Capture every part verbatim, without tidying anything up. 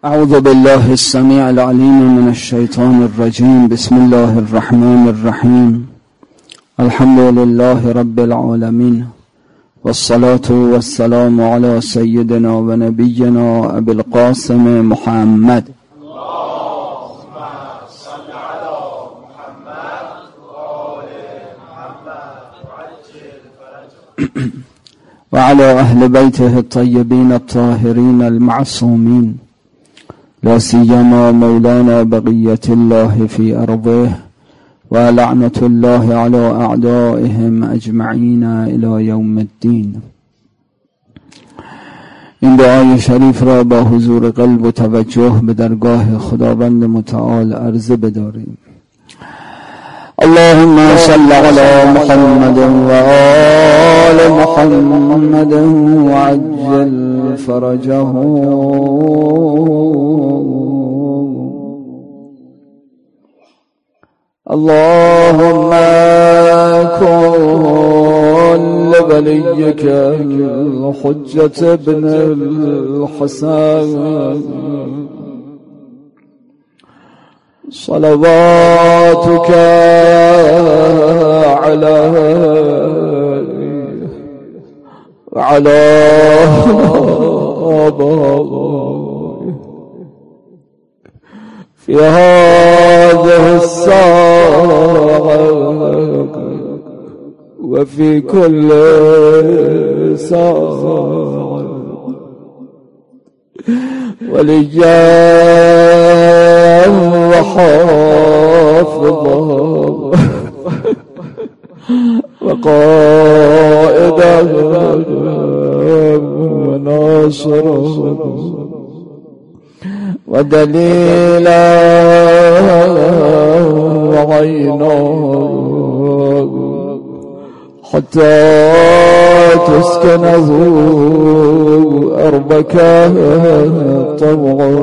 أعوذ بالله السميع العليم من الشيطان الرجيم. بسم الله الرحمن الرحيم. الحمد لله رب العالمين، والصلاة والسلام على سيدنا ونبينا أبي القاسم محمد اللهم صل على محمد وآل محمد وعجل فرجه وعلى أهل بيته الطيبين الطاهرين المعصومين، لا سيما مولانا بقية الله في أرضه، ولعنة الله على أعدائهم أجمعين إلى يوم الدين. این دعای شریف را با حضور قلب و توجه به درگاه خداوند متعال عرضه بداریم. اللهم صل على محمد وآل محمد وعجل فرجه. اللهم كن لوليك الحجة ابن الحسن صلواتك عليه وعلى آبائه في هذه الساعة وفي كل ساعة، وليا وحافظا وقائدا وناصرا ودليلا وعينا، حتى تسكنه أرضك طوعا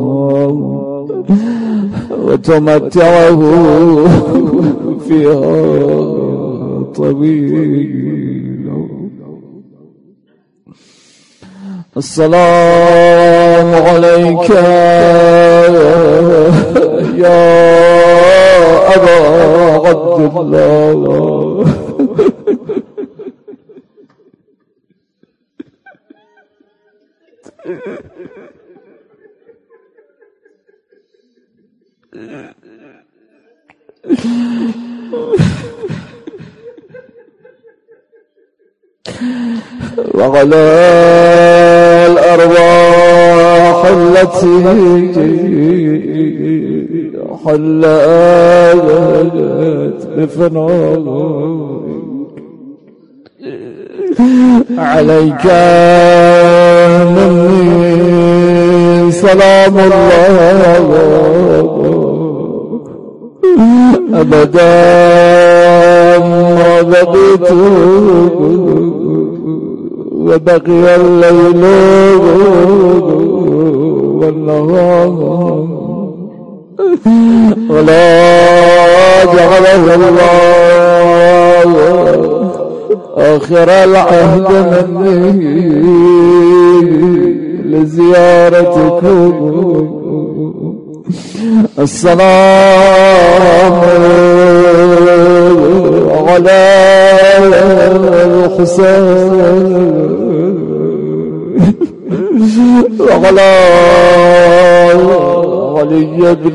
وتمتعه فيها طويلا. السلام عليك يا أبا عبد الله وعلى الأرواح التي حلت بفنائك، عليك مني سلام الله أبدا ما بقيت وبقي الليل والنهار، ولا جعله الله آخر العهد مني لزيارتكم. السلام على الحسين وعلى علي بن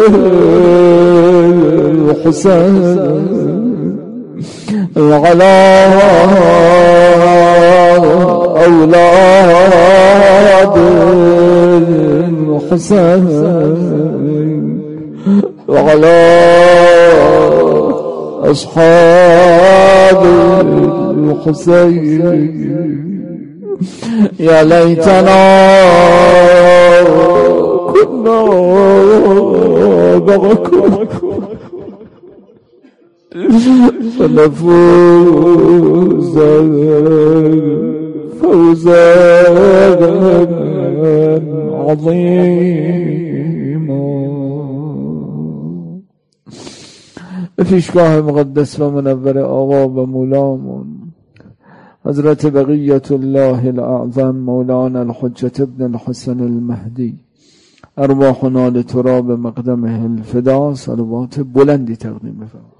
الحسين وعلى أولاد الحسين وعلى أصحاب الحسين. يا ليتنا كنا معكم فنفوز فوزا عظيما. پیشگاه مقدس و منور آقا و مولامون حضرت بقیة الله الاعظم مولانا الحجة ابن الحسن المهدی ارواحنا لتراب مقدم الفدا. صلوات بلندی تقدیم بفرمایید.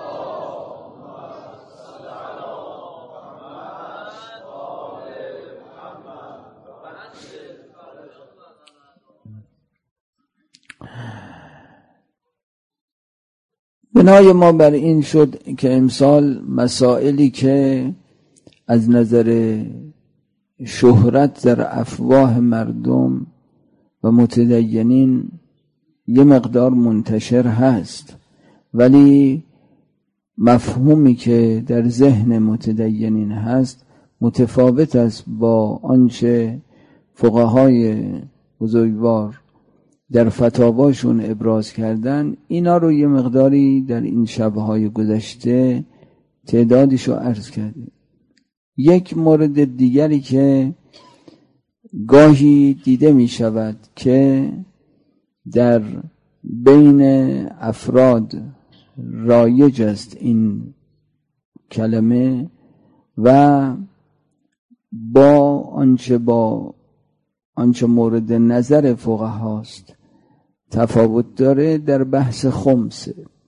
بنای ما بر این شد که امسال مسائلی که از نظر شهرت در افواه مردم و متدینین یه مقدار منتشر هست، ولی مفهومی که در ذهن متدینین هست متفاوت است با آنچه فقهای بزرگوار در فتاواشون ابراز کردن. اینا رو یه مقداری در این شبهای گذشته تعدادیشو عرض کردیم. یک مورد دیگری که گاهی دیده می شود که در بین افراد رایج است این کلمه و با آنچه با آنچه مورد نظر فقهاست تفاوت داره، در بحث خمس.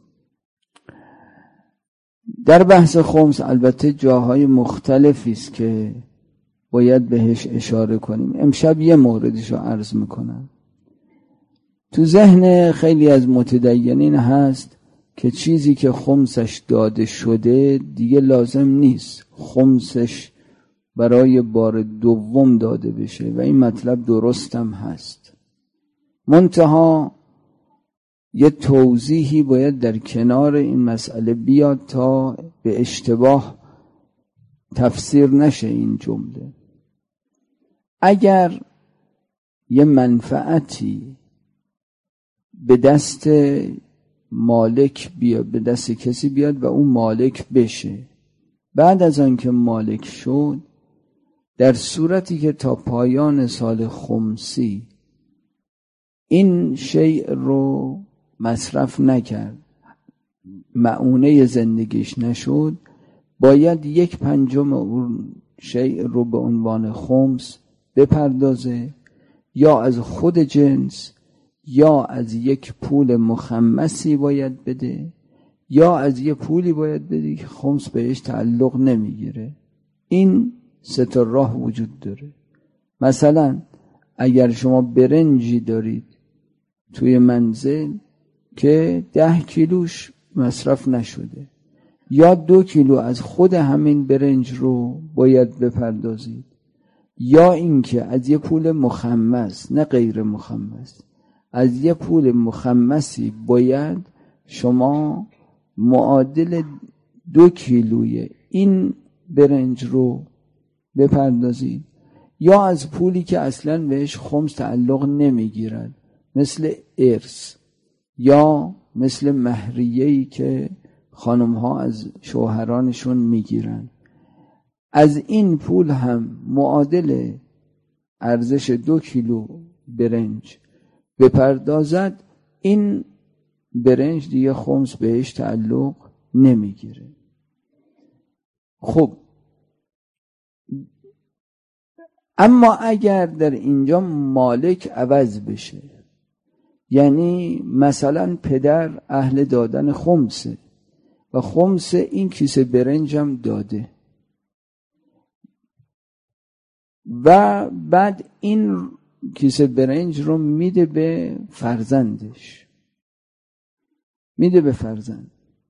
در بحث خمس البته جاهای مختلفی است که باید بهش اشاره کنیم. امشب یه موردش رو عرض میکنم. تو ذهن خیلی از متدینین هست که چیزی که خمسش داده شده دیگه لازم نیست خمسش برای بار دوم داده بشه و این مطلب درستم هست، منتها یه توضیحی باید در کنار این مسئله بیاد تا به اشتباه تفسیر نشه این جمله. اگر یه منفعتی به دست مالک بیاد، به دست کسی بیاد و اون مالک بشه، بعد از آن که مالک شد، در صورتی که تا پایان سال خمسی این شیء رو مصرف نکرد، معونه زندگیش نشد، باید یک پنجم اون شیء رو به عنوان خمس بپردازه، یا از خود جنس، یا از یک پول مخمسی باید بده، یا از یک پولی باید بده که خمس بهش تعلق نمیگیره. این سه تا راه وجود داره. مثلا اگر شما برنجی دارید توی منزل که ده کیلوش مصرف نشده، یا دو کیلو از خود همین برنج رو باید بپردازید، یا اینکه از یه پول مخمس، نه غیر مخمس، از یه پول مخمسی باید شما معادل دو کیلوی این برنج رو بپردازید، یا از پولی که اصلا بهش خمس تعلق نمیگیرد، مثل ارث یا مثل مهریه‌ای که خانم ها از شوهرانشون میگیرن، از این پول هم معادل ارزش دو کیلو برنج بپردازد، این برنج دیگه خمس بهش تعلق نمیگیره. خب اما اگر در اینجا مالک عوض بشه، یعنی مثلا پدر اهل دادن خمسه و خمس این کیسه برنجم داده و بعد این کیسه برنج رو میده به فرزندش، میده به فرزند.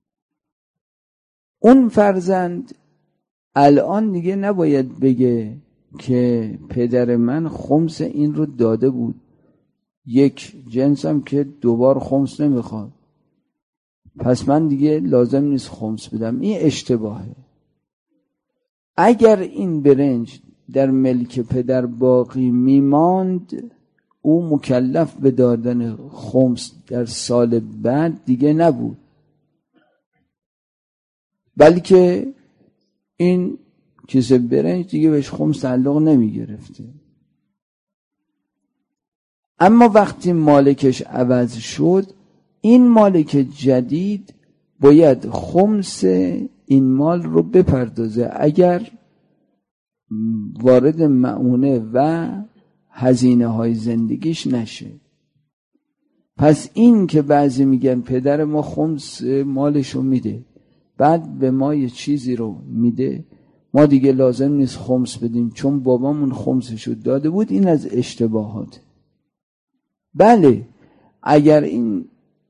اون فرزند الان دیگه نباید بگه که پدر من خمس این رو داده بود، یک جنسم که دوبار خمس نمیخواد، پس من دیگه لازم نیست خمس بدم. این اشتباهه. اگر این برنج در ملک پدر باقی میماند، او مکلف به دادن خمس در سال بعد دیگه نبود، بلکه این کیسه برنج دیگه بهش خمس تعلق نمی گرفته. اما وقتی مالکش عوض شد، این مالک جدید باید خمس این مال رو بپردازه اگر وارد معونه و هزینه های زندگیش نشه. پس این که بعضی میگن پدر ما خمس مالشو میده بعد به ما یه چیزی رو میده ما دیگه لازم نیست خمس بدیم چون بابامون خمسشو داده بود، این از اشتباهات. بله اگر این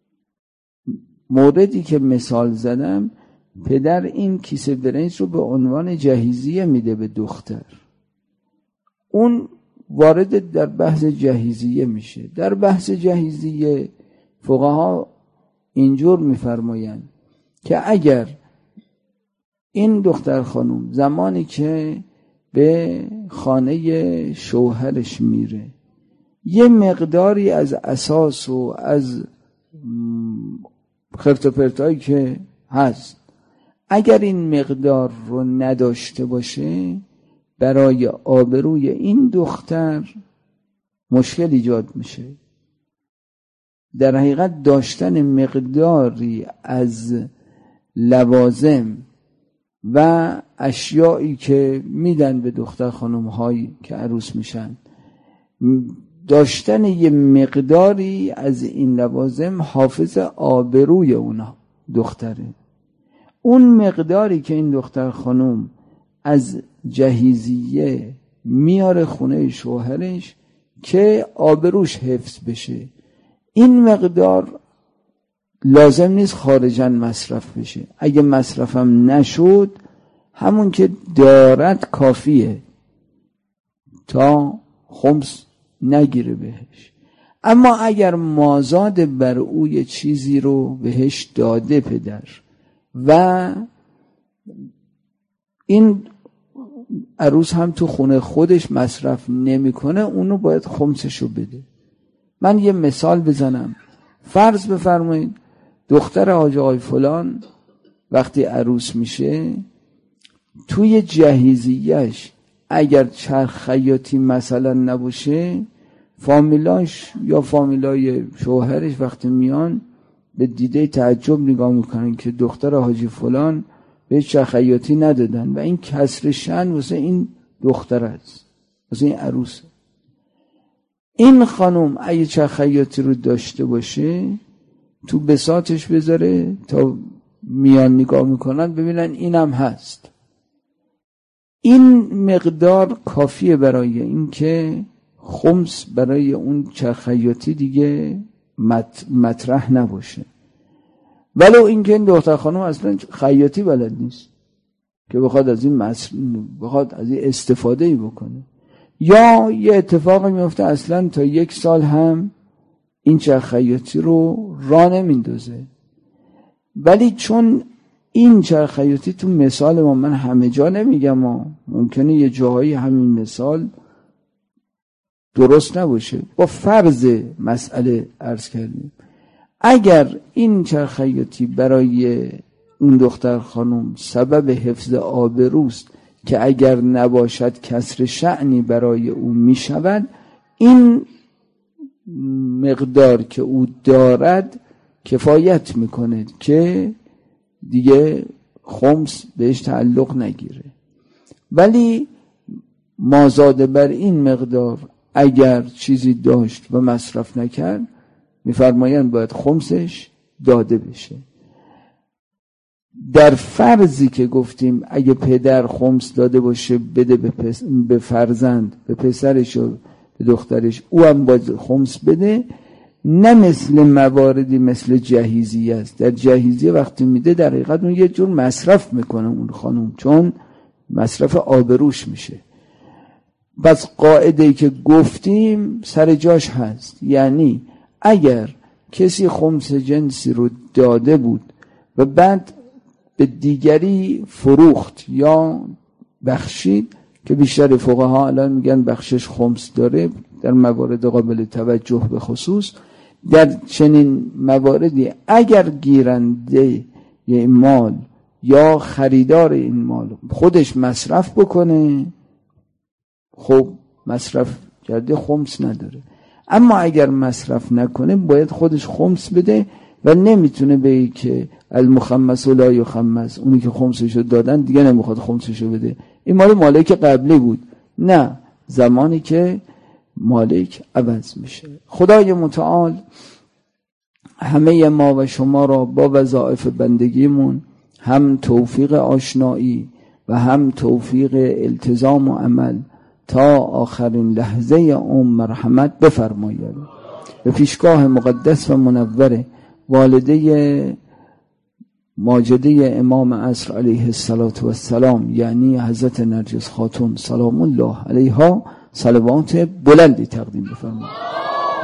موردی که مثال زدم پدر این کیسه برنج رو به عنوان جهیزیه میده به دختر، اون وارد در بحث جهیزیه میشه. در بحث جهیزیه فقها اینجور میفرمایند که اگر این دختر خانم زمانی که به خانه شوهرش میره یه مقداری از اساس و از خرت و پرتایی که هست اگر این مقدار رو نداشته باشه برای آبروی این دختر مشکل ایجاد میشه. در حقیقت داشتن مقداری از لوازم و اشیایی که میدن به دختر خانم هایی که عروس میشن، داشتن یه مقداری از این لوازم حافظ آبروی اونا دختره. اون مقداری که این دختر خانم از جهیزیه میاره خونه شوهرش که آبروش حفظ بشه، این مقدار لازم نیست خارجاً مصرف بشه. اگه مصرفم نشد همون که دارد کافیه تا خمس نگیره بهش. اما اگر مازاد بر او یه چیزی رو بهش داده پدر و این عروس هم تو خونه خودش مصرف نمیکنه، اونو باید خمسشو بده. من یه مثال بزنم. فرض بفرمایید دختر حاج آقای فلان وقتی عروس میشه توی جهیزیه‌اش اگر چرخ خیاطی مثلا نباشه، فامیلاش یا فامیلای شوهرش وقتی میان به دیده تعجب نگاه میکنن که دختر حاجی فلان به چرخ خیاطی ندادن و این کسر شأن واسه این دختر است، واسه این عروس. این خانم اگه چرخ خیاطی رو داشته باشه تو بساطش بذاره تا میان نگاه میکنن ببینن اینم هست. این مقدار کافیه برای این که خمس برای اون چرخ خیاطی دیگه مط... مطرح نباشه. ولو اینکه این دختر خانم اصلا خیاطی بلد نیست که بخواد از این مصر... بخواد از این استفاده ای بکنه، یا یه اتفاقی میفته اصلا تا یک سال هم این چرخ خیاطی رو راه نمیندازه. ولی چون این چرخ خیاطی تو مثال ما، من همه جا نمیگم، ما ممکنه یه جاهایی همین مثال درست نباشه، با فرض مسئله عرض کردیم اگر این چرخ خیاطی برای اون دختر خانم سبب حفظ آبروست که اگر نباشد کسر شأنی برای او می شود، این مقدار که او دارد کفایت میکنه که دیگه خمس بهش تعلق نگیره. ولی مازاد بر این مقدار اگر چیزی داشت و مصرف نکرد میفرمایند باید خمسش داده بشه. در فرضی که گفتیم اگه پدر خمس داده باشه بده به, پس به فرزند، به پسرش و به دخترش، او هم باید خمس بده. نه مثل مواردی مثل جهیزیه است. در جهیزیه وقتی میده در حقیقت اون یه جور مصرف میکنه اون خانم، چون مصرف آبروش میشه. بس قاعده‌ای که گفتیم سر جاش هست، یعنی اگر کسی خمس جنسی رو داده بود و بعد به دیگری فروخت یا بخشید، که بیشتر فقها الان میگن بخشش خمس داره در موارد قابل توجه به خصوص، در چنین مواردی اگر گیرنده این مال یا خریدار این مال خودش مصرف بکنه، خب مصرف کرده خمس نداره. اما اگر مصرف نکنه باید خودش خمس بده و نمیتونه بگه که المخمس لا یخمس، اونی که خمسشو دادن دیگه نمیخواد خمسشو بده، این مال مالک قبلی بود. نه، زمانی که مالک عوض میشه. خدای متعال همه ما و شما را با وظایف بندگیمون هم توفیق آشنایی و هم توفیق التزام و عمل تا آخرین لحظه عمر مرحمت بفرماید. به پیشگاه مقدس و منور والده ماجده امام عصر علیه السلام یعنی حضرت نرگس خاتون سلام الله علیها صلوات بلندی تقدیم بفرمایید.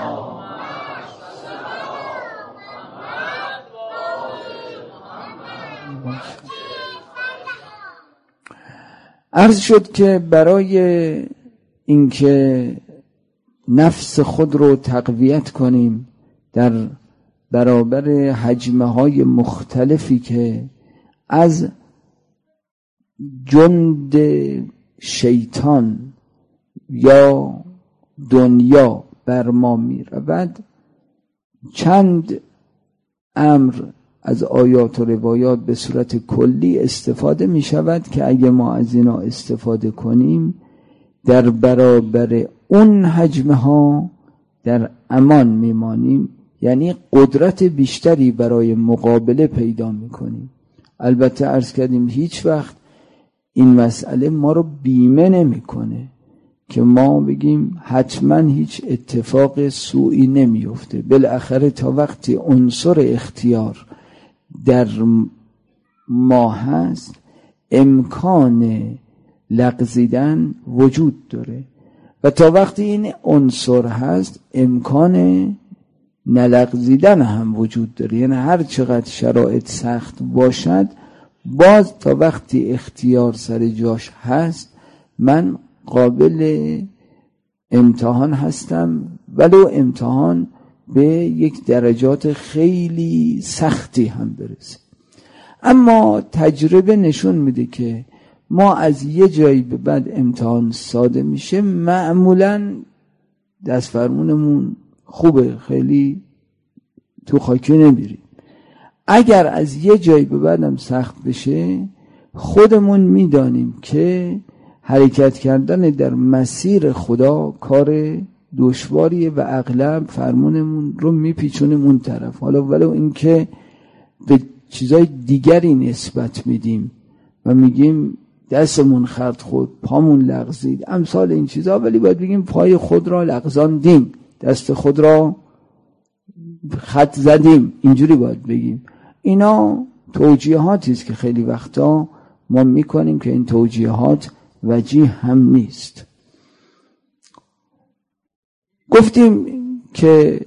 عرض شد که برای اینکه نفس خود رو تقویت کنیم در برابر حجمه های مختلفی که از جند شیطان یا دنیا بر ما می رود، چند امر از آیات و روایات به صورت کلی استفاده می شود که اگه ما از اینا استفاده کنیم در برابر اون حجمه ها در امان می مانیم، یعنی قدرت بیشتری برای مقابله پیدا می کنیم. البته عرض کردیم هیچ وقت این مسئله ما رو بیمه نمی کنه که ما بگیم حتما هیچ اتفاق سوئی نمی افته. بالاخره تا وقتی عنصر اختیار در ما هست امکان لغزیدن وجود داره و تا وقتی این عنصر هست امکان نلغزیدن هم وجود داره. یعنی هر چقدر شرایط سخت باشد باز تا وقتی اختیار سر جاش هست من قابل امتحان هستم، ولو امتحان به یک درجات خیلی سختی هم برسه. اما تجربه نشون میده که ما از یه جایی به بعد امتحان ساده میشه معمولاً دست فرمونمون خوبه، خیلی تو خاکی نمیریم. اگر از یه جایی به بعدم سخت بشه خودمون میدانیم که حرکت کردن در مسیر خدا کار دشواریه و اغلب فرمونمون رو میپیچونیم اون طرف، حالا ولو اینکه به چیزای دیگری نسبت میدیم و میگیم دستمون خرد خود، پامون لغزید، امثال این چیزا، ولی باید بگیم پای خود را لغزاندیم، دست خود را خط زدیم، اینجوری باید بگیم. اینا توجیهاتی است که خیلی وقتا ما میکنیم که این توجیهات وجیه هم نیست. گفتیم که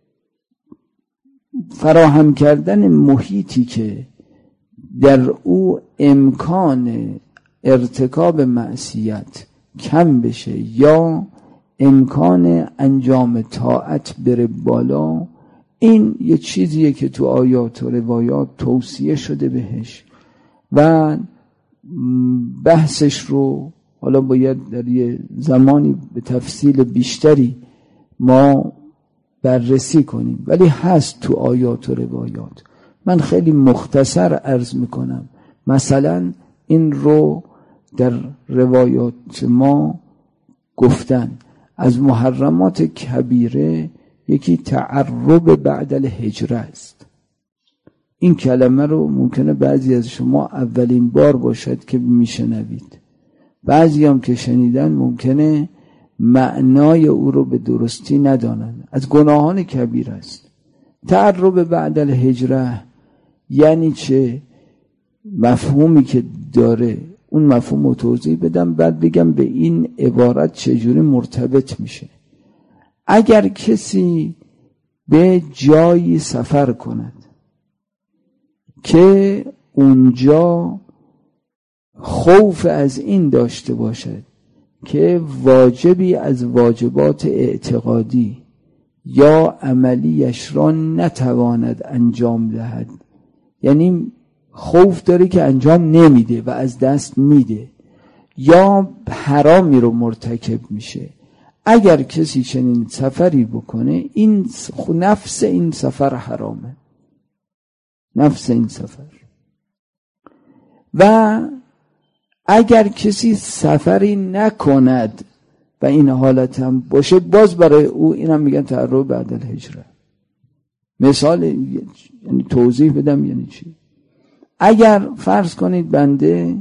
فراهم کردن محیطی که در او امکان ارتکاب معصیت کم بشه یا امکان انجام طاعت بره بالا، این یه چیزیه که تو آیات و روایات توصیه شده بهش و بحثش رو حالا باید در یه زمانی به تفصیل بیشتری ما بررسی کنیم، ولی هست تو آیات و روایات. من خیلی مختصر عرض میکنم. مثلا این رو در روایات ما گفتن از محرمات کبیره یکی تعرب بعد الهجره است. این کلمه رو ممکنه بعضی از شما اولین بار باشد که میشنوید، بعضی هم که شنیدن ممکنه معنای او رو به درستی ندانند. از گناهان کبیر است. تعرب بعد الهجره یعنی چه؟ مفهومی که داره اون مفهوم رو توضیح بدم، بعد بگم به این عبارت چجوری مرتبط میشه. اگر کسی به جایی سفر کند که اونجا خوف از این داشته باشد که واجبی از واجبات اعتقادی یا عملیش را نتواند انجام دهد، یعنی خوف داره که انجام نمیده و از دست میده، یا حرامی رو مرتکب میشه. اگر کسی چنین سفری بکنه این نفس این سفر حرامه، نفس این سفر. و اگر کسی سفری نکند و این حالت هم باشه باز برای او اینم میگن تعرب بعد الهجره. مثال یعنی توضیح بدم یعنی چی. اگر فرض کنید بنده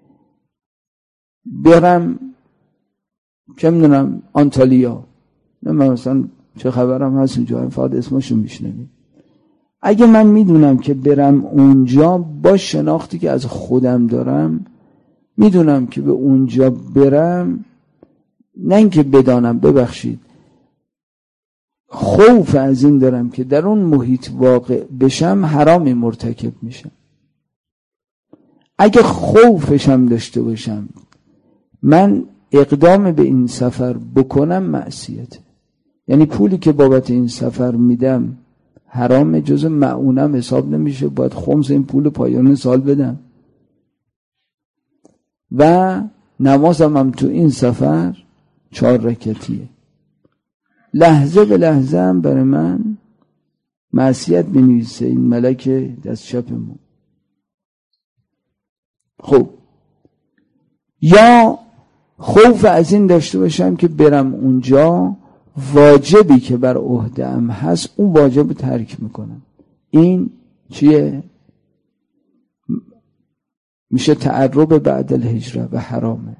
برم چه میدونم آنتالیا، نه مثلا چه خبرم هست اونجا، فقط اسمشو میشنویم. اگه من میدونم که برم اونجا با شناختی که از خودم دارم، میدونم که به اونجا برم، نه اینکه بدانم، ببخشید، خوف از این دارم که در اون محیط واقع بشم حرامی مرتکب میشم. اگه خوفشم داشته باشم من اقدام به این سفر بکنم معصیته. یعنی پولی که بابت این سفر میدم حرام، جز معونم حساب نمیشه، باید خمس این پول پایان سال بدم. و نمازم هم تو این سفر چهار رکعتیه. لحظه به لحظه هم برای من معصیت بنویسه این ملک دست چپمون. خب یا خوف از این داشته باشم که برم اونجا واجبی که بر عهده‌ام هست اون واجب رو ترک میکنم. این چیه؟ میشه تعرب بعد الهجره و حرامه.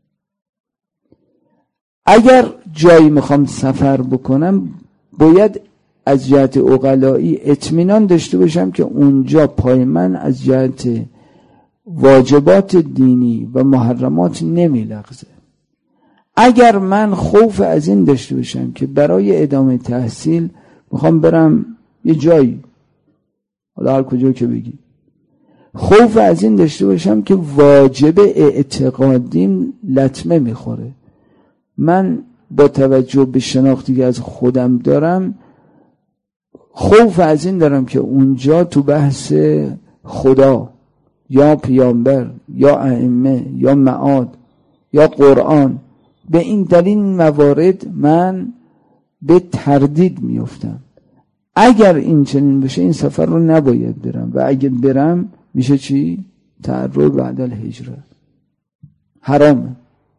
اگر جایی میخوام سفر بکنم باید از جهت عقلایی اطمینان داشته باشم که اونجا پای من از جهت واجبات دینی و محرمات نمیلغزه. اگر من خوف از این داشته باشم که برای ادامه تحصیل میخوام برم یه جایی، حالا هر کجا که بگی، خوف از این داشته باشم که واجب اعتقادیم لطمه میخوره، من با توجه به شناختی که از خودم دارم خوف از این دارم که اونجا تو بحث خدا یا پیامبر یا ائمه یا معاد یا قرآن، به این در این موارد من به تردید میافتم. اگر این چنین بشه این سفر رو نباید برم، و اگر برم میشه چی؟ تعرض بعد الهجره، حرامه.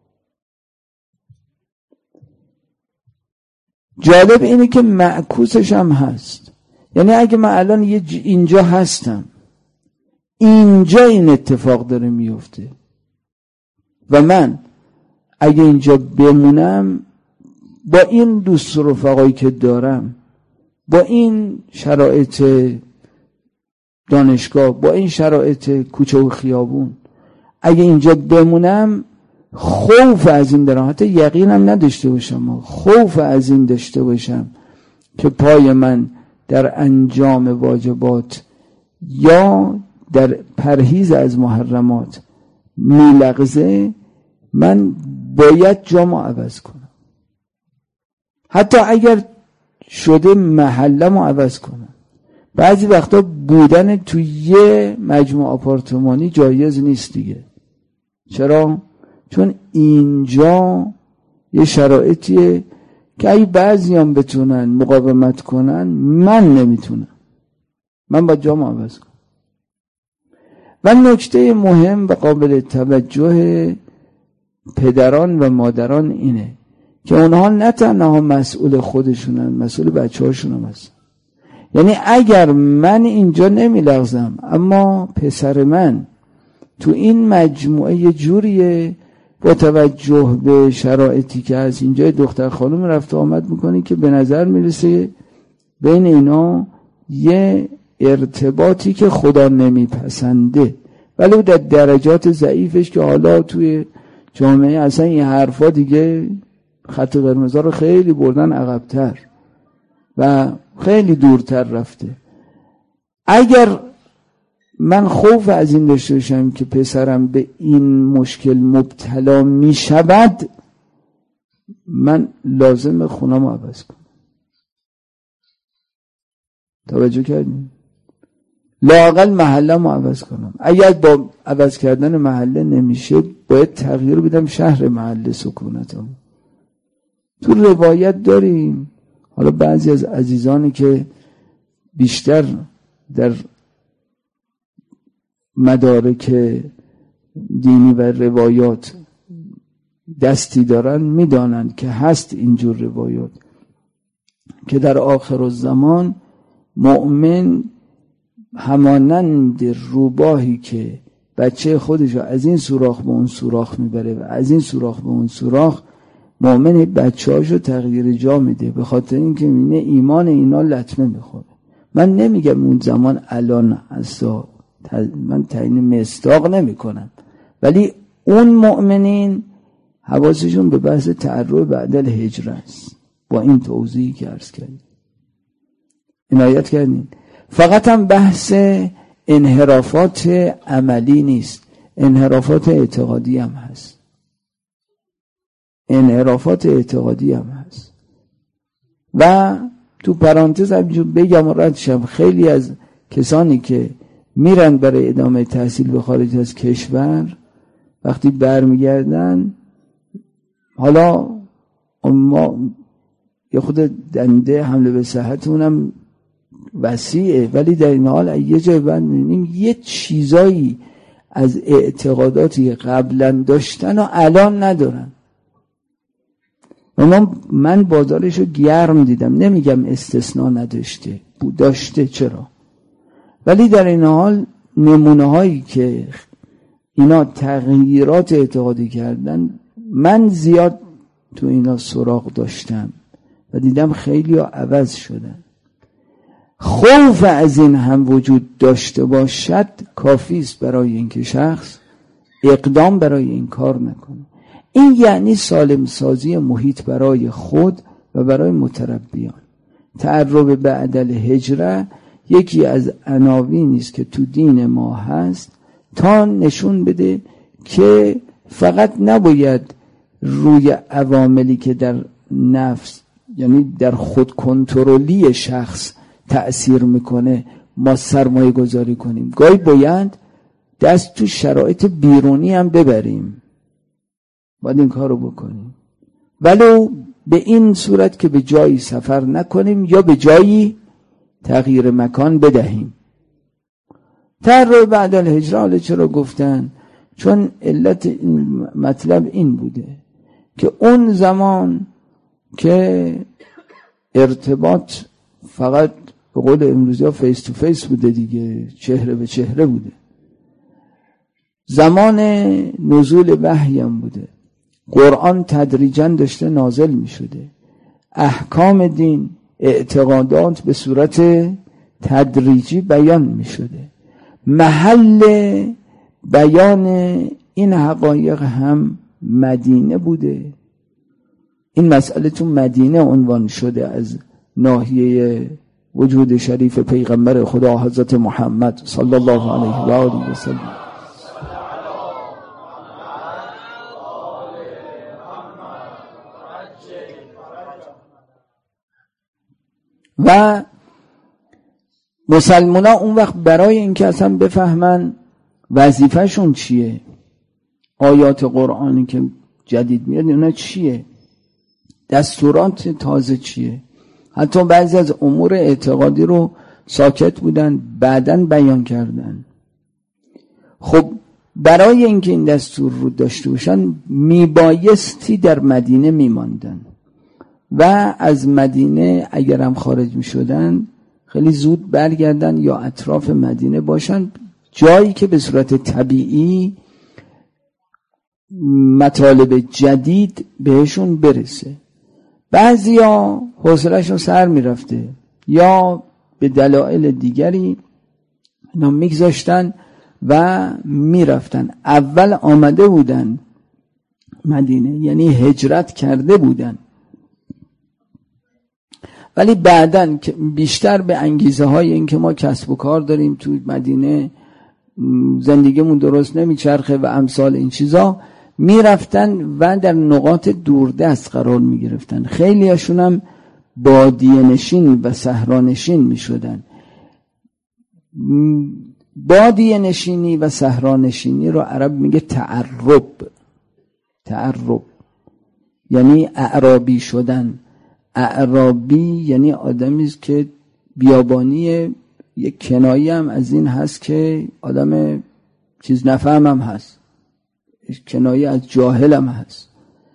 جالب اینه که معکوسش هم هست. یعنی اگه من الان یه اینجا هستم، اینجا این اتفاق داره میفته و من اگه اینجا بمونم با این دوست و رفقایی که دارم، با این شرایط دانشگاه، با این شرایط کوچه و خیابون، اگه اینجا بمونم خوف از این دارم، حتی یقینم نداشته باشم، خوف از این داشته باشم که پای من در انجام واجبات یا در پرهیز از محرمات میلغزه، من باید جامو عوض کنم. حتی اگر شده محلمو عوض کنم. بعضی وقتا بودن تو یه مجموعه آپارتمانی جایز نیست دیگه. چرا؟ چون اینجا یه شرایطیه که اگه بعضی هم بتونن مقاومت کنن من نمیتونم، من باید جامو عوض کنم. و نکته مهم و قابل توجه پدران و مادران اینه که اونها نه تنها مسئول خودشونن، مسئول بچه هاشون هم هستن. یعنی اگر من اینجا نمیلغزم اما پسر من تو این مجموعه یه جوریه با توجه به شرایطی که از اینجا دختر خانم رفت آمد میکنه که به نظر میرسه بین اینا یه ارتباطی که خدا نمیپسنده، ولی در درجات ضعیفش که حالا توی جامعه اصلا این حرفا دیگه خط قرمزا رو خیلی بردن عقب‌تر و خیلی دورتر رفته. اگر من خوف از این داشته باشم که پسرم به این مشکل مبتلا می شود، من لازم خونم عوض کنم. توجه کردیم؟ لااقل محلم عوض کنم. اگر با عوض کردن محله نمیشه باید تغییر بدم شهر محله سکونتم. تو روایت داریم، حالا بعضی از عزیزانی که بیشتر در مدارک دینی و روایات دستی دارن میدانند که هست اینجور روایات که در آخر الزمان مؤمن همانند روباهی که بچه خودش از این سوراخ به اون سوراخ میبره و از این سوراخ به اون سوراخ، مؤمن بچه هاشو تغییر جا میده، به خاطر اینکه میبینه ایمان اینا لطمه میخوره. من نمیگم اون زمان الان اصلا، من تعیین مصداق نمی کنم، ولی اون مؤمنین حواسشون به بحث تعرض بعد الهجره است. با این توضیحی که عرض کردیم عنایت کردیم. فقط هم بحث انحرافات عملی نیست، انحرافات اعتقادی هم هست، انحرافات اعتقادی هم هست. و تو پرانتز همینجور بگم و رد شم، خیلی از کسانی که میرن برای ادامه تحصیل به خارج از کشور وقتی برمیگردن، حالا ما یه خود دنده حمله به صحتونم وسیعه، ولی در این حال یه جای بعد میبینیم یه چیزایی از اعتقاداتی قبلا داشتن و الان ندارن. و من, من بازارشو گرم دیدم، نمیگم استثناء نداشته، بود داشته، چرا؟ ولی در این حال نمونه هایی که اینا تغییرات اعتقادی کردن، من زیاد تو اینا سراغ داشتم و دیدم خیلی ها عوض شدن. خوف از این هم وجود داشته باشد کافی است برای اینکه شخص اقدام برای این کار نکنه. این یعنی سالم سازی محیط برای خود و برای متربیان. تعرب بعد الهجره یکی از عناوینی است که تو دین ما هست تا نشون بده که فقط نباید روی عواملی که در نفس، یعنی در خود کنترلی شخص تأثیر میکنه، ما سرمایه گذاری کنیم. گاهی باید دست تو شرایط بیرونی هم ببریم، باید این کار رو بکنیم، ولو به این صورت که به جایی سفر نکنیم یا به جایی تغییر مکان بدهیم. تعرض بعد الهجره حالا چرا گفتن؟ چون علت این مطلب این بوده که اون زمان که ارتباط فقط به قول امروزی ها فیس تو فیس بوده دیگه، چهره به چهره بوده، زمان نزول وحی هم بوده، قرآن تدریجاً داشته نازل می شده، احکام دین، اعتقادات به صورت تدریجی بیان می شده، محل بیان این حقایق هم مدینه بوده. این مسئله تو مدینه عنوان شده از ناحیه وجود شریف پیغمبر خدا حضرت محمد صلی الله علیه و آله و سلم. و مسلمان ها اون وقت برای اینکه اصلا بفهمن وظیفهشون چیه، آیات قرآنی که جدید میاد اونا چیه، دستورات تازه چیه، حتی بعضی از امور اعتقادی رو ساکت بودن بعداً بیان کردن. خب برای اینکه این دستور رو داشته باشن میبایستی در مدینه میماندن و از مدینه اگر هم خارج میشدن خیلی زود برگردن یا اطراف مدینه باشن، جایی که به صورت طبیعی مطالب جدید بهشون برسه. بعضیا حوصله‌شون سر میرفته یا به دلایل دیگری اینا میگذاشتن و میرفتن. اول آمده بودن مدینه، یعنی هجرت کرده بودن، ولی بعدن بیشتر به انگیزه های این که ما کسب و کار داریم تو مدینه، زندگیمون درست نمیچرخه و امثال این چیزا، میرفتن و در نقاط دوردست قرار میگرفتن. خیلی هاشون هم بادیه نشین و صحرا نشین میشدن. بادیه نشینی و صحرا نشینی رو عرب میگه تعرب. تعرب یعنی اعرابی شدن. اعرابی یعنی آدمی است که بیابانیه، یک کنایه هم از این هست که آدم چیز نفهم هم هست، کنایه از جاهل هم هست.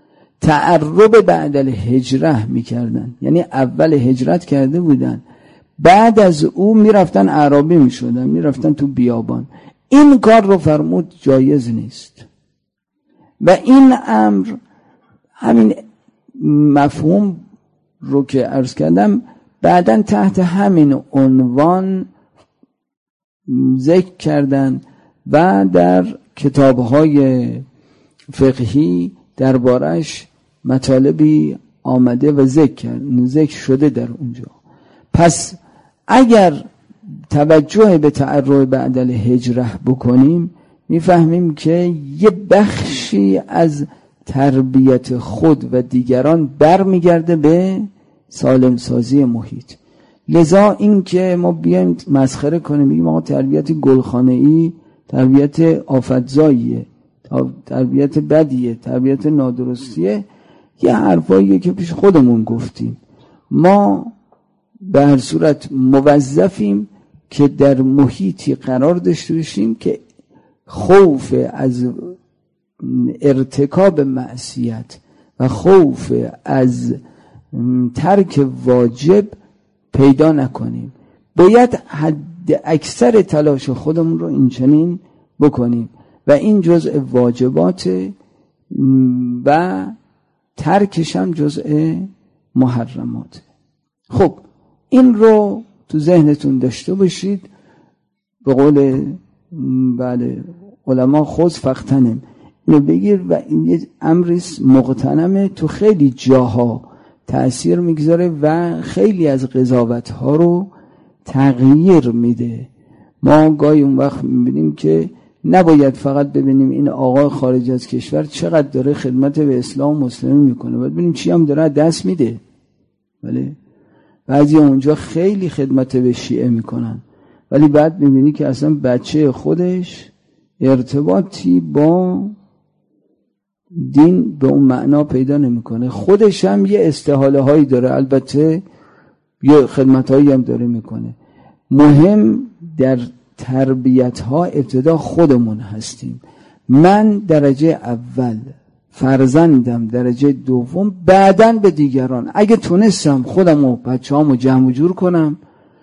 تعرب بعد الهجره میکردن، یعنی اول هجرت کرده بودن، بعد از او میرفتن اعرابی میشدن، میرفتن تو بیابان. این کار رو فرمود جایز نیست. و این امر همین مفهوم رو که عرض کردم بعداً تحت همین عنوان ذکر کردن و در کتاب‌های فقهی دربارش مطالبی آمده و ذکر ذکر شده در اونجا. پس اگر توجه به تعرع بعد الهجره بکنیم میفهمیم که یه بخشی از تربیت خود و دیگران برمیگرده به سالم سازی محیط. لذا این که ما بیایم مسخره کنیم بگیم آقا تربیت گلخانه‌ای تربیت آفتزاییه، تربیت بدیه، تربیت نادرستیه، یه حرفاییه که پیش خودمون گفتیم. ما به هر صورت موظفیم که در محیطی قرار داشته باشیم که خوف از ارتکاب معصیت و خوف از ترک واجب پیدا نکنیم. باید حد اکثر تلاش خودمون رو این چنین بکنیم و این جزء واجبات و ترکش هم جزء محرمات. خب این رو تو ذهنتون داشته باشید. به قول بله علما خذ فاغتنم، اینو بگیر و این یه امری مغتنمه، تو خیلی جاها تأثیر میگذاره و خیلی از قضاوت ها رو تغییر میده. ما گاهی اون وقت میبینیم که نباید فقط ببینیم این آقا خارج از کشور چقدر داره خدمت به اسلام و مسلمین میکنه، باید ببینیم چی هم داره دست میده. ولی بعضی اونجا خیلی خدمت به شیعه میکنن ولی بعد میبینی که اصلا بچه خودش ارتباطی با دین به اون معنا پیدا نمیکنه، خودش هم یه استحاله هایی داره، البته یه خدمت هایی هم داره میکنه. مهم در تربیت ها ابتدا خودمون هستیم. من درجه اول، فرزندم درجه دوم، بعدن به دیگران. اگه تونستم خودم و بچه هامو جمع جور کنم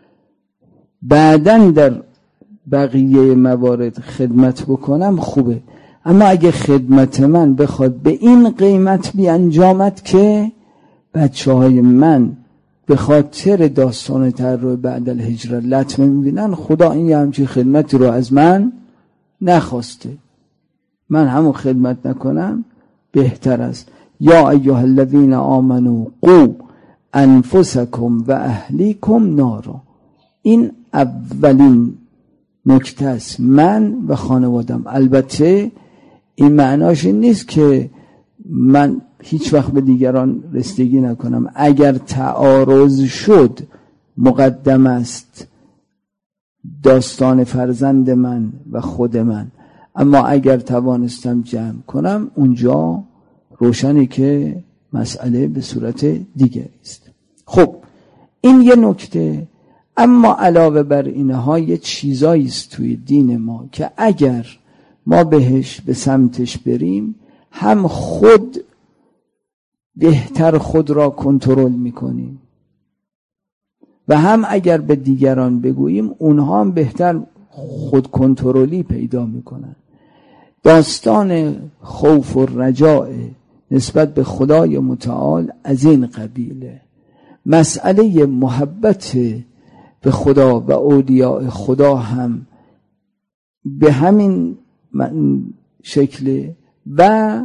بعدن در بقیه موارد خدمت بکنم خوبه. اما اگه خدمت من بخواد به این قیمت بیانجامد که بچه های من به خاطر داستان تعرع بعد الهجره لطمه میبینن، خدا این یه همچین خدمتی رو از من نخواسته، من همون خدمت نکنم بهتر است. یا ایها الذین آمنوا قوا انفسکم و اهلیکم نارا. این اولین نکته است، من و خانوادم. البته این معناش این نیست که من هیچ وقت به دیگران رسیدگی نکنم. اگر تعارض شد مقدم است داستان فرزند من و خود من، اما اگر توانستم جمع کنم اونجا روشنی که مسئله به صورت دیگری است. خب این یه نکته. اما علاوه بر اینها یه چیزایی است توی دین ما که اگر ما بهش به سمتش بریم هم خود بهتر خود را کنترل میکنیم و هم اگر به دیگران بگوییم اونها هم بهتر خود کنترلی پیدا میکنن. داستان خوف و رجاء نسبت به خدای متعال از این قبیله. مسئله محبت به خدا و اولیاء خدا هم به همین شکل. و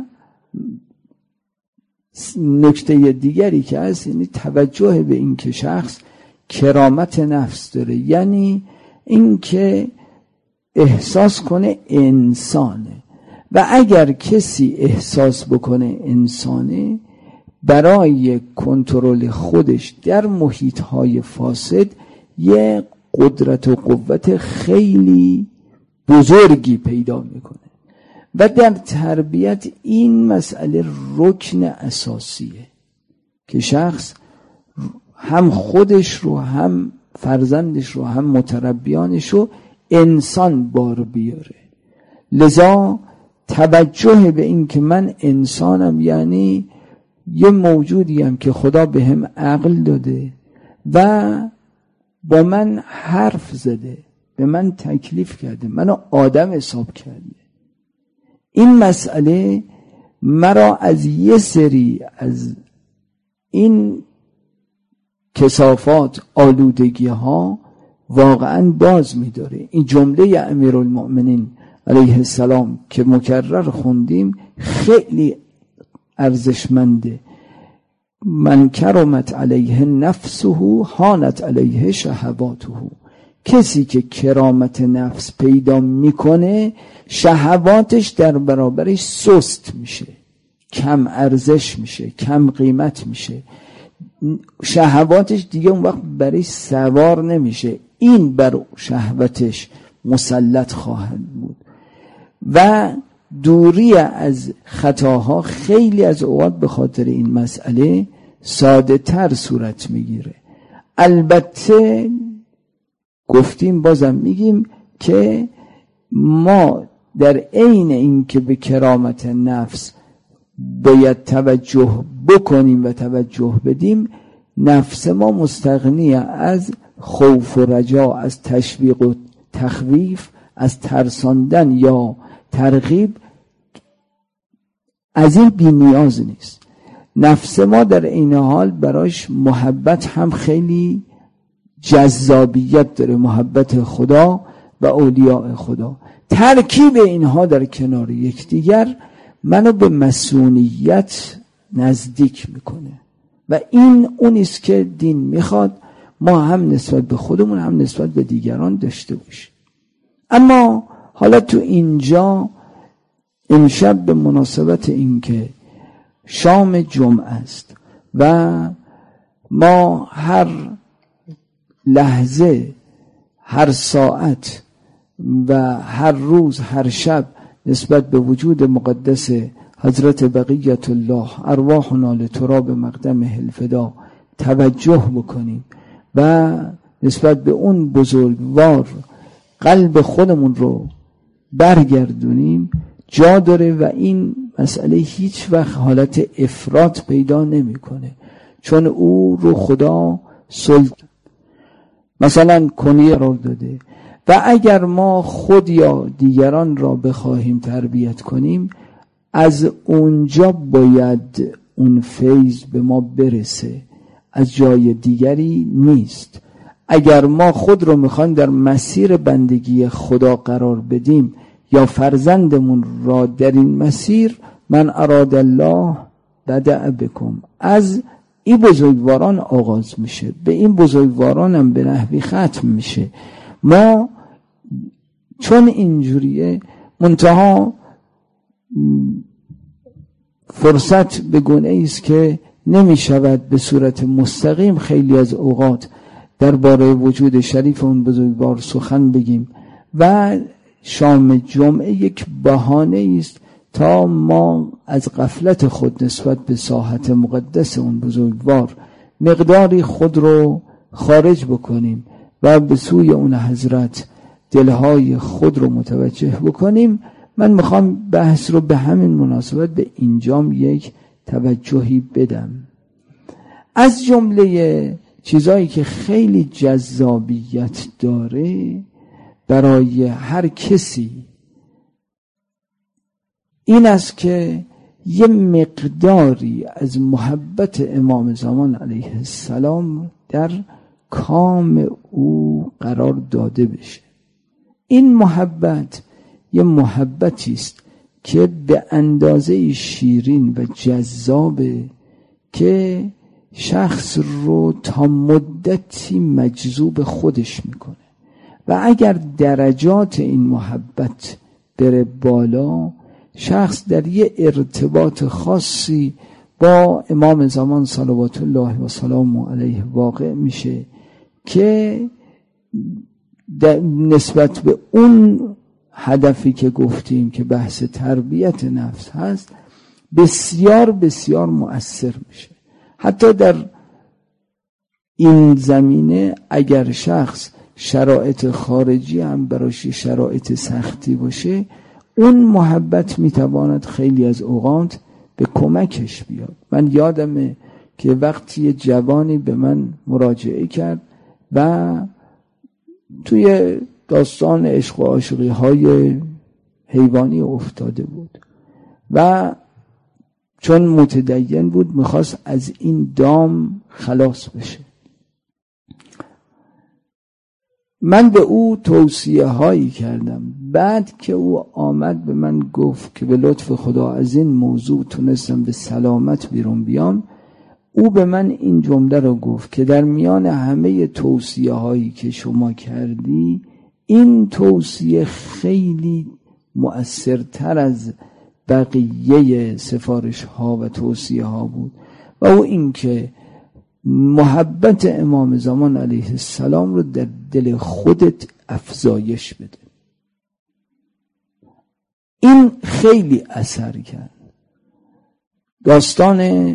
نکته دیگری که هست یعنی توجه به این که شخص کرامت نفس داره، یعنی این که احساس کنه انسانه و اگر کسی احساس بکنه انسانه برای کنترل خودش در محیط‌های فاسد یه قدرت و قوت خیلی بزرگی پیدا میکنه و در تربیت این مسئله رکن اساسیه که شخص هم خودش رو هم فرزندش رو هم متربیانش رو انسان بار بیاره. لذا توجه به این که من انسانم یعنی یه موجودیم که خدا به هم عقل داده و با من حرف زده، به من تکلیف کرده، منو آدم حساب کرده. این مسئله مرا از یه سری از این کثافات، آلودگی ها واقعا باز می‌داره. این جمله امیرالمؤمنین علیه السلام که مکرر خوندیم خیلی ارزشمنده. من کرمت علیه نفسه هانت علیه شهواته. کسی که کرامت نفس پیدا میکنه شهواتش در برابرش سست میشه، کم ارزش میشه، کم قیمت میشه. شهواتش دیگه اون وقت برای سوار نمیشه، این بر شهوتش مسلط خواهد بود. و دوری از خطاها خیلی از اوقات به خاطر این مسئله ساده تر صورت میگیره. البته گفتیم، بازم میگیم که ما در عین این که به کرامت نفس باید توجه بکنیم و توجه بدیم، نفس ما مستغنی از خوف و رجا، از تشویق و تخویف، از ترساندن یا ترغیب، از این بی نیاز نیست. نفس ما در این حال براش محبت هم خیلی جذابیت داره، محبت خدا و اولیاء خدا. ترکیب اینها در کنار یکدیگر منو به مسئولیت نزدیک میکنه و این اونیست که دین میخواد ما هم نسبت به خودمون هم نسبت به دیگران داشته باشیم. اما حالا تو اینجا امشب به مناسبت این که شام جمعه است و ما هر لحظه، هر ساعت و هر روز، هر شب نسبت به وجود مقدس حضرت بقیت الله ارواحنا لتراب مقدمه الفدا توجه بکنیم و نسبت به اون بزرگوار قلب خودمون رو برگردونیم، جا داره و این مسئله هیچ وقت حالت افراط پیدا نمیکنه، چون او رو خدا سلطان مثلا کنی قرار داده و اگر ما خود یا دیگران را بخواهیم تربیت کنیم، از اونجا باید اون فیض به ما برسه، از جای دیگری نیست. اگر ما خود رو میخوایم در مسیر بندگی خدا قرار بدیم یا فرزندمون را در این مسیر، من اراد الله بدأ بکم، از این بزرگواران آغاز میشه، به این بزرگواران هم به نحوی ختم میشه. ما چون اینجوریه منتها فرصت به گونه ایست که نمیشود به صورت مستقیم خیلی از اوقات درباره وجود شریف اون بزرگوار سخن بگیم و شام جمعه یک بهانه است تا ما از غفلت خود نسبت به ساحت مقدس اون بزرگوار مقداری خود رو خارج بکنیم و به سوی اون حضرت دلهای خود رو متوجه بکنیم. من میخوام بحث رو به همین مناسبت به اینجام یک توجهی بدم. از جمله چیزایی که خیلی جذابیت داره برای هر کسی این است که یه مقداری از محبت امام زمان علیه السلام در کام او قرار داده بشه. این محبت یه محبتی است که به اندازه شیرین و جذابه که شخص رو تا مدتی مجذوب خودش میکنه و اگر درجات این محبت بره بالا، شخص در یه ارتباط خاصی با امام زمان صلوات الله و سلام علیه واقع میشه که نسبت به اون هدفی که گفتیم که بحث تربیت نفس هست بسیار بسیار مؤثر میشه. حتی در این زمینه اگر شخص شرایط خارجی هم براش شرایط سختی باشه، اون محبت میتواند خیلی از اوقات به کمکش بیاد. من یادمه که وقتی یه جوانی به من مراجعه کرد و توی داستان عشق و عاشقی های حیوانی افتاده بود و چون متدین بود میخواست از این دام خلاص بشه. من به او توصیه هایی کردم. بعد که او آمد به من گفت که به لطف خدا از این موضوع تونستم به سلامت بیرون بیام، او به من این جمله رو گفت که در میان همه توصیه هایی که شما کردی این توصیه خیلی مؤثرتر از بقیه سفارش ها و توصیه ها بود و او این که محبت امام زمان علیه السلام رو در دل خودت افزایش بده. این خیلی اثر کرد. داستان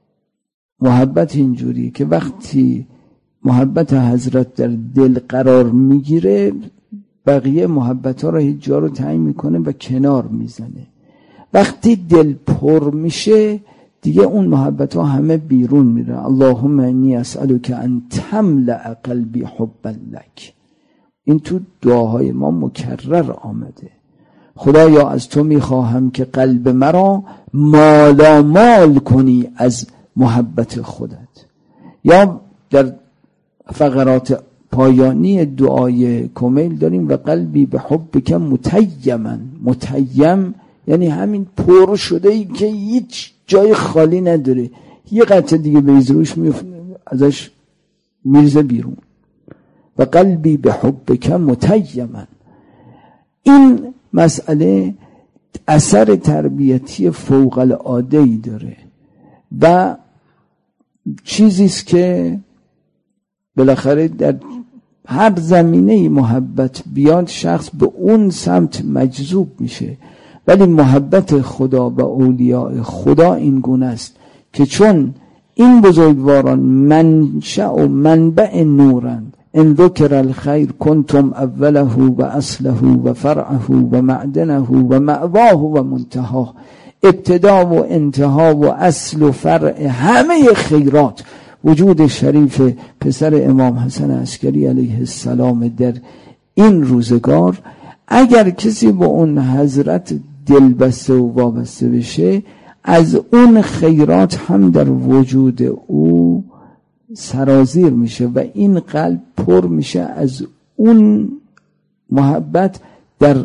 محبت اینجوری که وقتی محبت حضرت در دل قرار میگیره بقیه محبت ها رو هیچ جا رو تعیین میکنه و کنار میزنه. وقتی دل پر میشه دیگه اون محبت ها همه بیرون میره. اللهم انی اسألک ان تملأ قلبی حبا لک. این تو دعاهای ما مکرر آمده. خدایا از تو میخواهم که قلب مرا مالامال کنی از محبت خودت. یا در فقرات پایانی دعای کمیل داریم و قلبی به حبک متیما. متیم یعنی همین پر شده ای که هیچ جای خالی نداره، یه قطعه دیگه بریز روش میفته ازش میرزه بیرون. و قلبی به حبک متیما. این مسئله اثر تربیتی فوق العاده‌ای داره و چیزیست که بالاخره در هر زمینه محبت بیاد شخص به اون سمت مجذوب میشه. ولی محبت خدا و اولیاء خدا این گونه است که چون این بزرگواران منشأ و منبع نورند، ان ذکر الخیر کنتم اوله و اصله و فرعه و معدنه و مأواه و منتهاه. ابتدا و انتها و اصل و فرع همه خیرات وجود شریف پسر امام حسن عسکری علیه السلام در این روزگار. اگر کسی با اون حضرت دل بسته و وابسته بشه از اون خیرات هم در وجود او سرازیر میشه و این قلب پر میشه از اون محبت در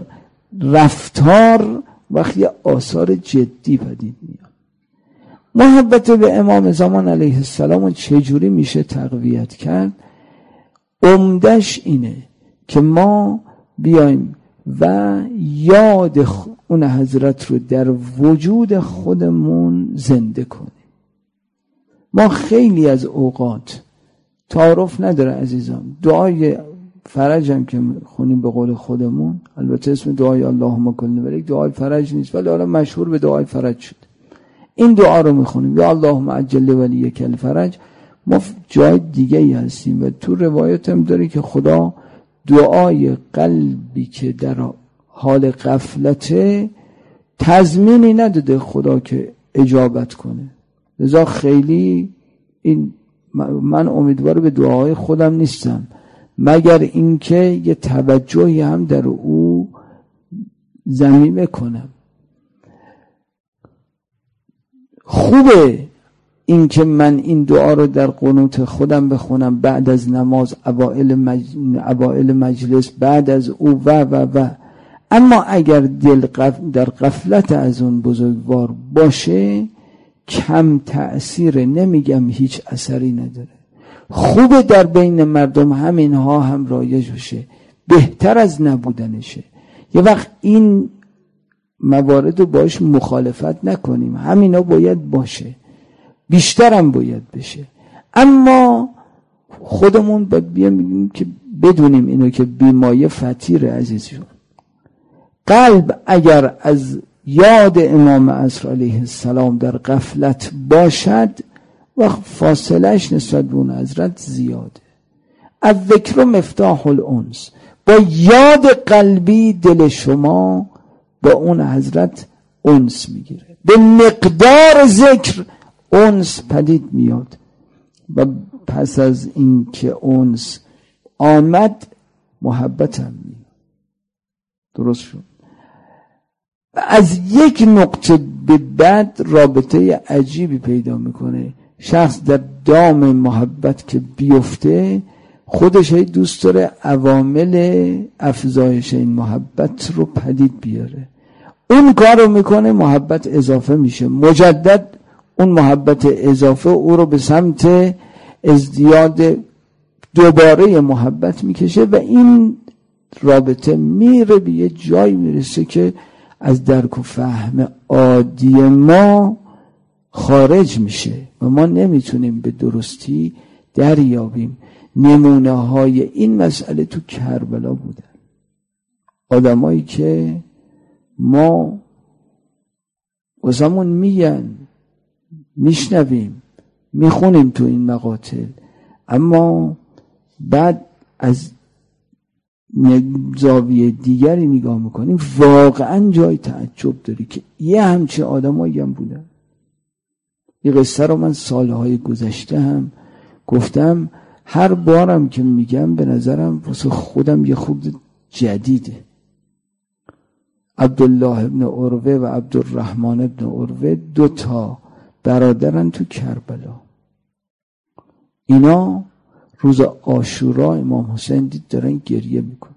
رفتار وقتی آثار جدی پدید میاد. محبت به امام زمان علیه السلام چجوری میشه تقویت کرد؟ عمدش اینه که ما بیایم و یاد اون حضرت رو در وجود خودمون زنده کنیم. ما خیلی از اوقات تعارف نداره عزیزان، دعای فرج هم که خونیم به قول خودمون، البته اسم دعای اللهم کلنی ولی دعای فرج نیست ولی حالا مشهور به دعای فرج شد. این دعا رو میخونیم یا اللهم عجل ولیک الفرج. ما جای دیگه ای هستیم و تو روایت هم داره که خدا دعای قلبی که در حال غفلته تضمینی نداده خدا که اجابت کنه. لذا خیلی این من امیدوار به دعاهای خودم نیستم مگر اینکه یه توجهی هم در او ضمیمه کنم. خوبه این که من این دعا رو در قنوت خودم بخونم بعد از نماز، اوائل, مج... اوائل مجلس، بعد از او و و و اما اگر دل قف... در غفلت از اون بزرگوار باشه کم تأثیر، نمیگم هیچ اثری نداره. خوبه در بین مردم همینها هم رایج بشه، بهتر از نبودنشه. یه وقت این موارد رو باش مخالفت نکنیم، همینا باید باشه، بیشترم باید بشه. اما خودمون باید بیام بگیم که بدونیم اینو که بیمایه فطیر عزیزشون. قلب اگر از یاد امام عصر علیه السلام در غفلت باشد و فاصلش نسبت به اون حضرت زیاده. الذکر مفتاح الانس. با یاد قلبی دل شما با اون حضرت انس میگیره، به مقدار ذکر انس پدید میاد و پس از این که انس آمد محبتم میاد. درست شد. از یک نقطه به بعد رابطه عجیبی پیدا میکنه. شخص در دام محبت که بیفته خودش هی دوست داره عوامل افزایش این محبت رو پدید بیاره. اون کار رو میکنه، محبت اضافه میشه. مجدد اون محبت اضافه او رو به سمت ازدیاد دوباره محبت میکشه و این رابطه میره به یه جایی میرسه که از درک و فهم عادی ما خارج میشه و ما نمیتونیم به درستی دریابیم. نمونه های این مسئله تو کربلا بودن. آدمایی که ما واسمون میگن، میشنویم، میخونیم تو این مقاتل، اما بعد از زاویه دیگری نگاه میکنیم واقعا جای تعجب داری که یه همچه آدمایی هم بودن. این قصه رو من سالهای گذشته هم گفتم، هر بارم که میگم به نظرم واسه خودم یه خود جدیده. عبدالله ابن عروه و عبدالرحمن ابن عروه دو تا برادرن تو کربلا. اینا روز عاشورا امام حسین دید دارن گریه میکنن.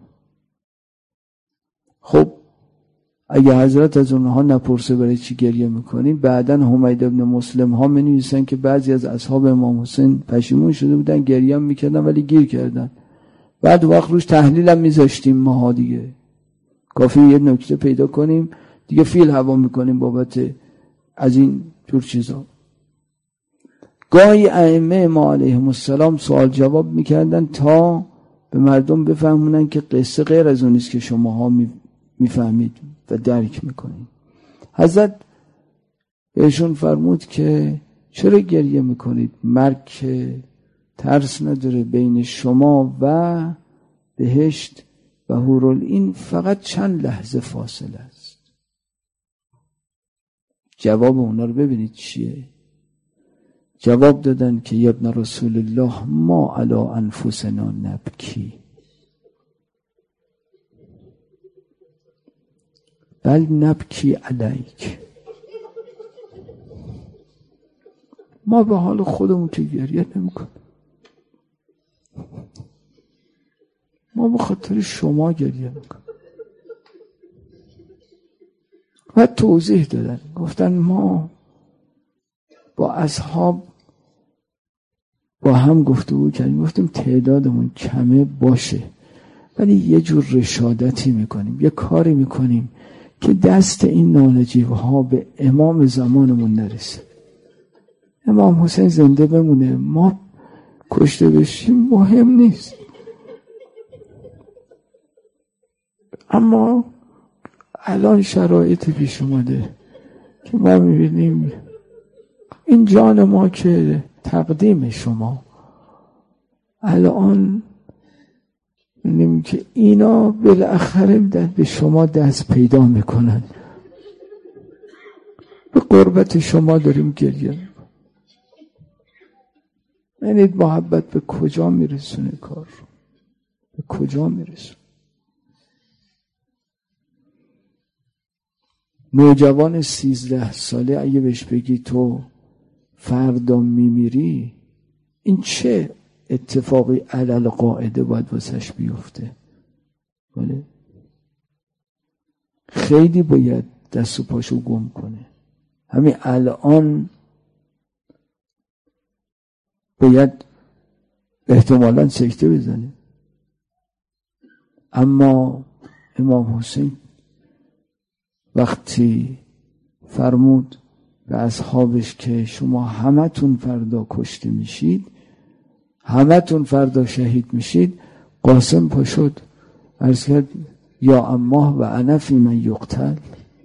خب اگه حضرت از اونها نپرسه برای چی گریه میکنین، بعدن حمید ابن مسلم ها می نویسن که بعضی از اصحاب امام حسین پشیمون شده بودن، گریه هم میکردن ولی گیر کردن. بعد وقت روش تحلیل هم میذاشتیم ماها دیگه. کافی یه نکته پیدا کنیم دیگه فیل هوا میکنیم بابت از این جور چیزا. گاهی ائمه ما علیهم السلام سوال جواب میکردن تا به مردم بفهمونن که قصه غیر از اون نیست که شماها میفهمید و درک میکنید. حضرت بهشون فرمود که چرا گریه میکنید؟ مرگ که ترس نداره، بین شما و بهشت و حورالعین فقط چند لحظه فاصله است. جواب اونا رو ببینید چیه. جواب دادن که یا ابن رسول الله ما علی انفسنا نبکی بل نبکی علیک. ما به حال خودمون که گریه نمی‌کنیم، ما به خاطر شما گریه میکنیم. و توضیح دادن، گفتن ما با اصحاب با هم گفتگو کردیم، گفتیم تعدادمون کمه باشه ولی یه جور رشادتی میکنیم، یه کاری میکنیم که دست این نانجیبها به امام زمانمون نرسه. امام حسین زنده بمونه، ما کشته بشیم مهم نیست، اما الان شرایط پیش اومده که ما میبینیم این جان ما که تقدیم شما، الان میبینیم که اینا بالاخره به شما دست پیدا میکنن، به قربت شما داریم گریه میکنیم. یعنی محبت به کجا میرسونه کار رو؟ به کجا میرسونه؟ نوجوان سیزده ساله اگه بهش بگی تو فردا میمیری، این چه اتفاقی علل قاعده باید واسش بیفته؟ بله؟ خیلی باید دست و پاشو گم کنه. همین الان باید احتمالاً سکته بزنه. اما امام حسین وقتی فرمود به اصحابش که شما همتون فردا کشته میشید، همتون فردا شهید میشید، قاسم پا شد عرض کرد یا اماه و انا فی من یقتل،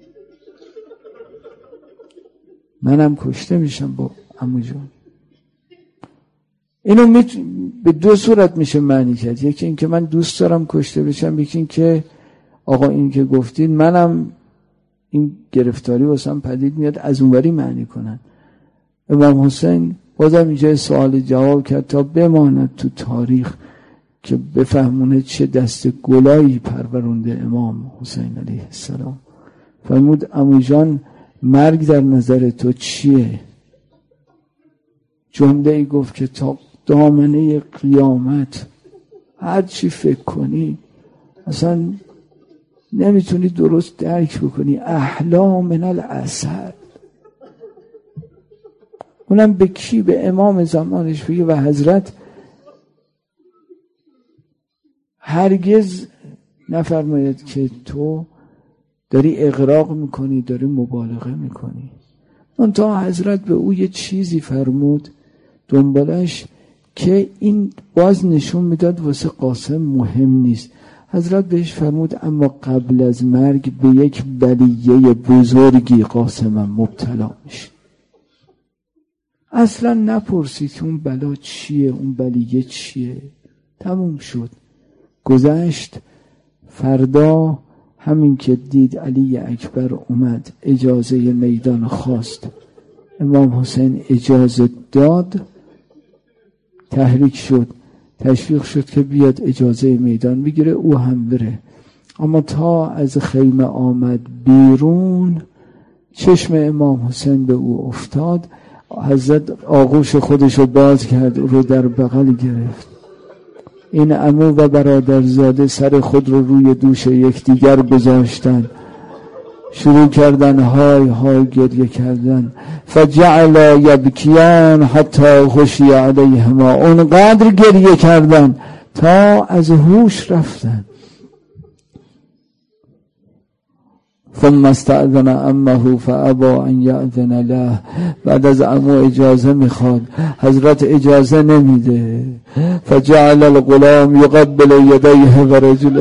منم کشته میشم با عمو جان. اینو می... به دو صورت میشه معنی کرد. یکی این که من دوست دارم کشته بشم، یکی این که آقا این که گفتید منم این گرفتاری واسم پدید میاد، از اونوری معنی کنن. امام حسین بازم اینجا سوال جواب کرد تا بماند تو تاریخ که بفهمونه چه دست گلایی پرورونده امام حسین علیه السلام. فرمود عمو جان مرگ در نظر تو چیه؟ جمله ای گفت که تا دامنه قیامت هر چی فکر کنی اصلا نمیتونی درست درک بکنی. احلا من العسل. اونم به کی؟ به امام زمانش بگه. و حضرت هرگز نفرماید که تو داری اغراق میکنی، داری مبالغه میکنی. اون تا حضرت به او یه چیزی فرمود دنبالش که این باز نشون میداد واسه قاسم مهم نیست. حضرت بهش فرمود اما قبل از مرگ به یک بلیه بزرگی قاسمم مبتلا میشه. اصلا نپرسید که اون بلا چیه، اون بلیه چیه. تموم شد، گذشت. فردا همین که دید علی اکبر اومد اجازه میدان خواست، امام حسین اجازه داد، تحریک شد، تشویق شد که بیاد اجازه میدان بگیره او هم بره. اما تا از خیمه آمد بیرون چشم امام حسین به او افتاد. حضرت آغوش خودشو باز کرد، او رو در بغل گرفت. این عمو و برادرزاده سر خود رو روی دوش یکدیگر گذاشتن، شروع کردن های های گریه کردن. فجعل یبکیان حتی خشی علیهما. اونقدر گریه کردن تا از هوش رفتن. ثم استأذن عمه فابى ان یأذن له. بعد از عمو اجازه میخواد، حضرت اجازه نمیده. فجعل الغلام یقبل یدیه و رجله.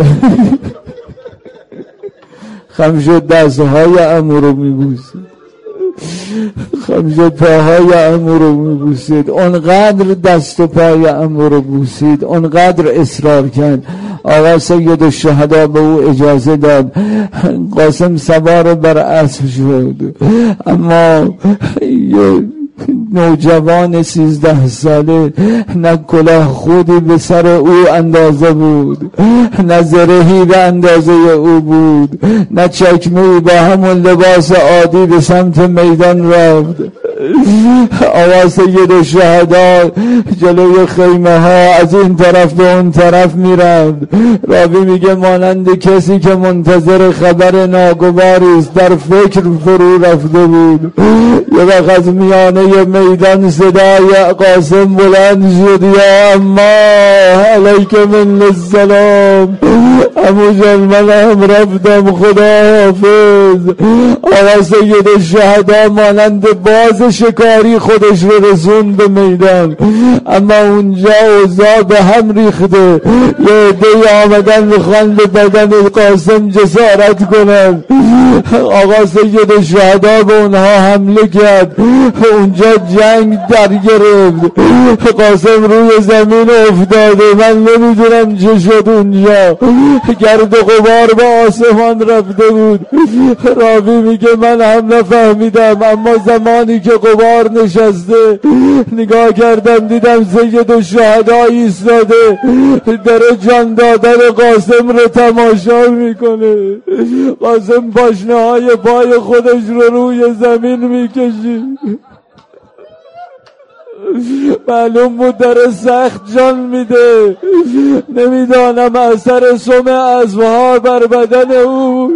خم شد دستهای عمو رو میبوسید، خم شد پاهای عمو رو میبوسید. اونقدر دست و پای عمو رو بوسید، اونقدر اصرار کرد. آقا سید الشهدا به او اجازه داد. قاسم سوار بر اسب شد، اما نوجوان سیزده ساله، نه کلاه خودی به سر او اندازه بود، نه زرهی به اندازه او بود، نه چکمه‌ای با همون لباس عادی به سمت میدان رفت. آقا سید الشهدا جلوی خیمه ها از این طرف به اون طرف میرفت. راوی میگه مانند کسی که منتظر خبر ناگواری است در فکر فرو رفته بود. یه وقت از میانه میدان صدای قاسم بلند شد، یا اما علیک من السلام. عمو جان من هم رفتم، خدا حافظ. آقا سید الشهدا مانند باز شکاری خودش رو رسون به میدان، اما اونجا اوضاع به هم ریخته. یه عده‌ای آمدن میخوان به بدن قاسم جسارت کنن. آقا سید الشهدا به اونها حمله کرد، اونجا جنگ در گرفت. قاسم روی زمین افتاده، من نمیدونم چه شد اونجا. گرد و غبار به آسمان رفته بود. راوی میگه من هم نفهمیدم، اما زمانی که غبار نشسته نگاه کردم دیدم سید الشهدا ایستاده داره جان دادن قاسم رو تماشا میکنه. قاسم پاشنه های پای خودش رو روی زمین میکشی. معلوم بود داره سخت جان میده. نمیدانم اثر سم ازوها بر بدن او.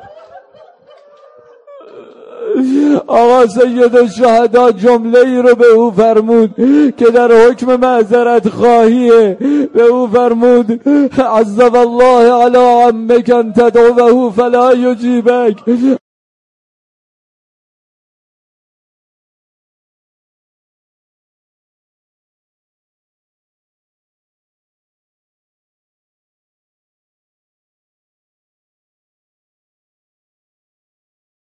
آقا سید الشهدا جمله ای رو به او فرمود که در حکم معذرت خواهیه. به او فرمود عذب الله علی عمک ان تدعوه فلا یجیبک.